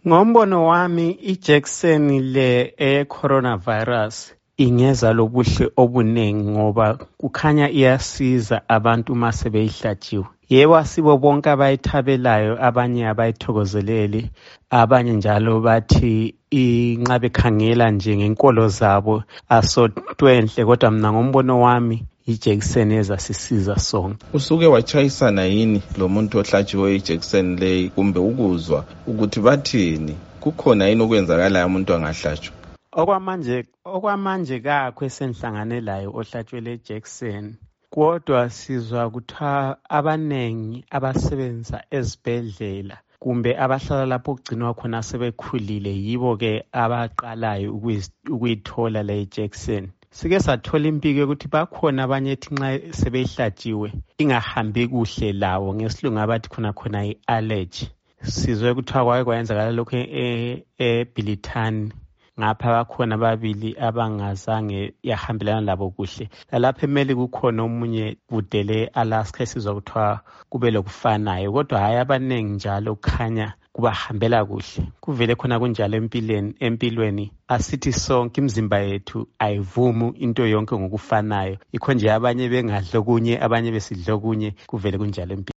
Ngombono wami ijekiseni le coronavirus ingeza lobuhle obuningi ngoba kukhanya iyasiza abantu uma sebeyihlatshiwe. Yebo, asibo bonke abayithabelayo, abanye abayithokozeleli, abanye njalo bathi inxa bekhangela nje ngenkolo zabo asotwenhle, kodwa mina ngombono wami ijekiseni ezasisiza sonke. Usuke wachayisana yini lo muntu ohlatshiwe ijekiseni leyi kumbe ukuzwa ukuthi bathini? Kukhona yini okwenzakalayo umuntu angahlatshwa? Okwamanje kakho esenhlangane layo ohlatshwele ijekiseni, kodwa sizwa kuthiwa abanengi abasebenza ezibhedlela kumbe abahlala lapho okugcinwa khona sebekhulile yibo-ke abaqalayo ukuyithola le ijekiseni. Sike sathola impiko yokuthi bakhona abanye ethi nxa sebeyihlatshiwe ingahambi kuhle lawo, ngesilungu abathi khona i-allergy. Sizwe kuthiwa kwake kwayenzakala lokhu eBilitani, ngapha bakhona ababili abangazange yahambelana labo kuhle. Lalapha eMeli kukhona omunye kude le-Alaska esizwa kuthiwa kube lokufanayo, kodwa hayi abaningi njalo kukhanya kubahambela kuhle. Kuvele khona kunjalo empilweni asithi sonke imizimba yethu ayivumi into yonke ngokufanayo. Yikho nje abanye bengadli okunye, abanye besidla okunye, kuvele kunjalo empilweni.